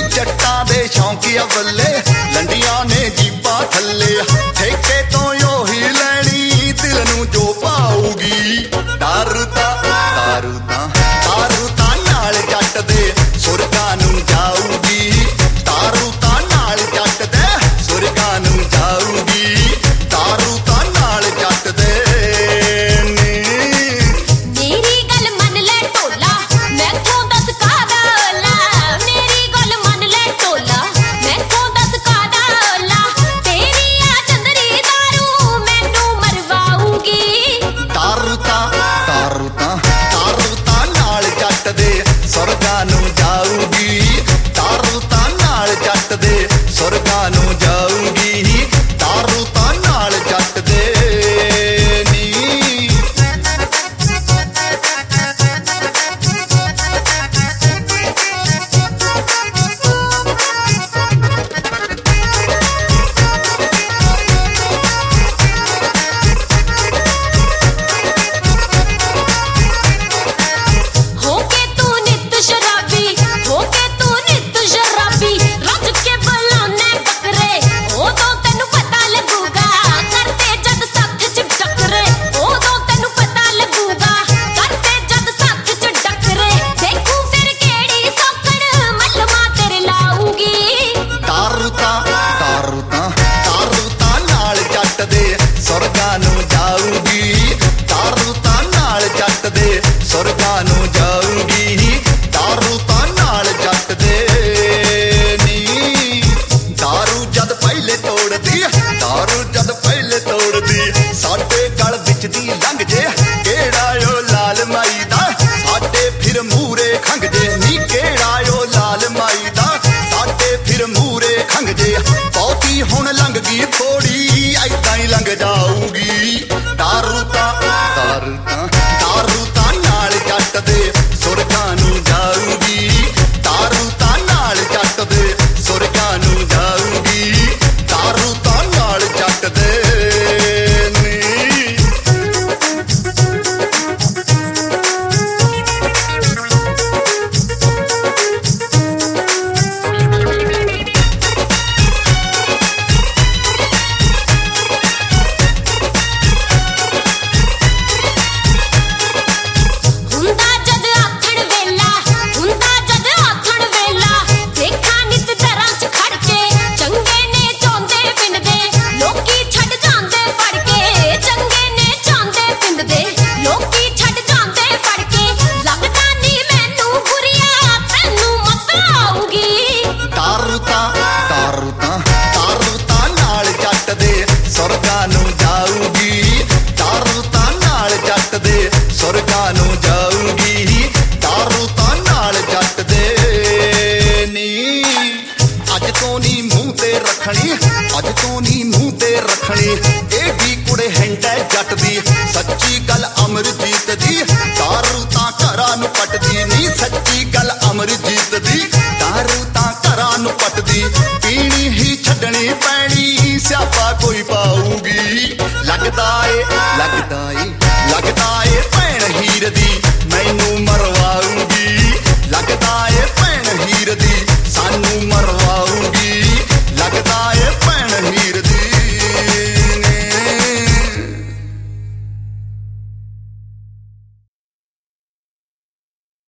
जट्टां दे शौंकिया बल्ले लंडियां ने जीपां थल्ले ठेके तो ओही लैनी दिल नूं जो पाऊगी दारू तां नाल जट दे सुरगां नूं जाऊगी दारू तां नाल जट दे सुरगां नूं जाऊगी दारू तां नाल जट दे मेरी गल मन ले टोला मैथों दस कादा ओला मेरी गल मन ले टोला मैथों दस कादा ओला तेरी आ चंदरी दारू मैनू मरवाऊगी दारू तां नाल जट दे सुरगां नूं जाऊगी दारू तां नाल जट दे सुरगां नूं जाऊगी दारू तां नाल जट दे नी होके तू नित शराबी होके तू नित शराबी रज के बुलाने बकरे उदों तेनू पता लगूगा करते जद साथ च टकरे उदों तेनू पता लगूगा करते जद साथ च टकरे देखू फिर केड़ी सौकड़ मलमा तेरे लाऊगी दारू तां नाल जट दे सुरगां नूं जाऊगी दारू तां नाल जट दे सुरगां नूं जाऊगी दारू तां नाल जट दे नी दारू जद पहले तोड़दी साडे गल विच दी लंघ जे केड़ा ओ लाल माई दा साडे फिर मूरे खंघ जे नी केड़ा ओ लाल माई दा साडे फिर मूरे खंघ जे बहुती हुण लंघ गई थोड़ी ऐदां ही लंघ जाऊगी दारू तां नाल जट दे सुरगां नूं जाऊगी दारू तां नाल जट दे सुरगां नूं जाऊगी दारू तां नाल जट दे नी हुंदा जद आथण वेला देखा नित दरां च खड़ के चंगे ने चांदे पिंड दे लोकी छड़ जांदे फड़ के चंगे ने चांदे पिंड दे लोकी छड़ जांदे फड़ के लगदा नी मैनू बुरिया तैनू मत आऊगी दारू तां नाल जट दे सुरगां नूं जाऊगी दारू तां नाल जट दे सुरगां नूं जाऊगी दारू तां नाल जट दे नी अज तो नी मूंह ते रखनी एडी कुड़े हैंडै जट दी सच्ची गल अमरजीत दी दारू तां घरां नूं पटदी नी सच्ची गल अमरजीत दी दारू तां घरां नूं पटदी पीनी ही छड्डनी पैनी स्यापा कोई पाऊगी लगदा